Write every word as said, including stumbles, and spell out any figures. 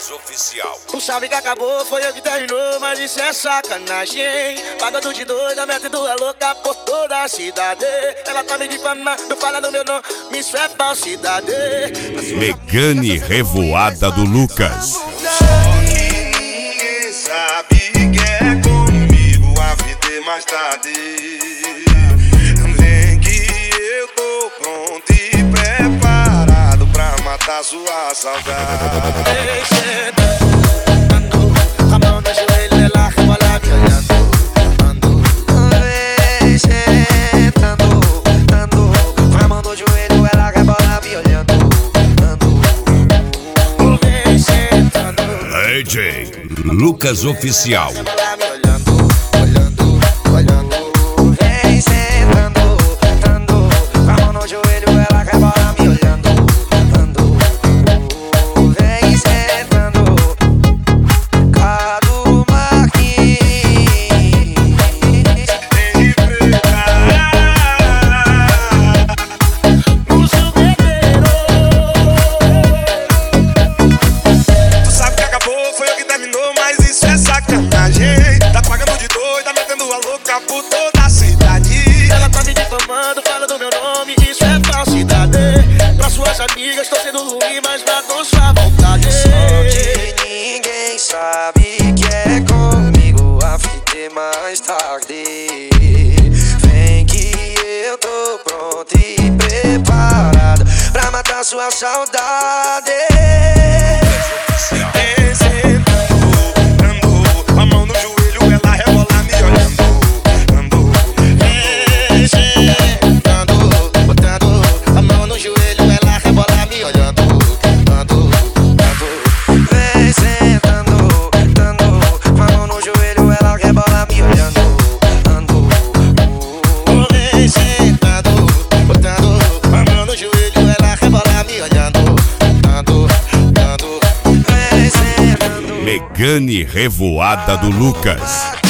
Lucas Oficial. O salve que acabou foi eu que terminou, mas isso é sacanagem. Pagando de doida, metendo a louca por toda a cidade. Ela tá me difamando, falando meu nome, isso é falsidade. Megane Revoada do Lucas. Só que ninguém sabe que é comigo, a vida é mais tarde. Vem que eu tô pronto e preparado pra matar sua saudade. Vem sentando, a mão no joelho, ela rebola me olhando. Vem sentando, dando, com a mão no joelho, ela rebola me olhando. Vem sentando, D J Lucas Oficial. ela me olhando, olhando, olhando. Vem sentando, dando, com a mão no joelho, ela rebola me olhando. Vem sentando, Cadu Marquinhos. Tem que preparar. O chuveiro. Tu sabe que acabou, foi eu que terminou, mas isso é sacanagem. Tá pagando de doida, tá metendo a louca por toda a cidade. Ela tá me difamando, falando meu nome, isso é falsidade. Pra suas amigas tô sendo ruim, mas matou sua vontade. Que ninguém sabe que é comigo, a fita é mais tarde. Vem que eu tô pronto e preparado pra matar sua saudade. Vem sentando, dando, com a mão no joelho, ela rebola me olhando. Vem sentando, botando a mão no joelho, ela rebola me olhando. Ando, ando. Vem sentando, dando, com a mão no joelho, ela rebola me olhando. Ando, Vem sentando, botando a mão no joelho, ela rebola me olhando. Ando, ando. vem sentando. Megane Revoada do Lucas.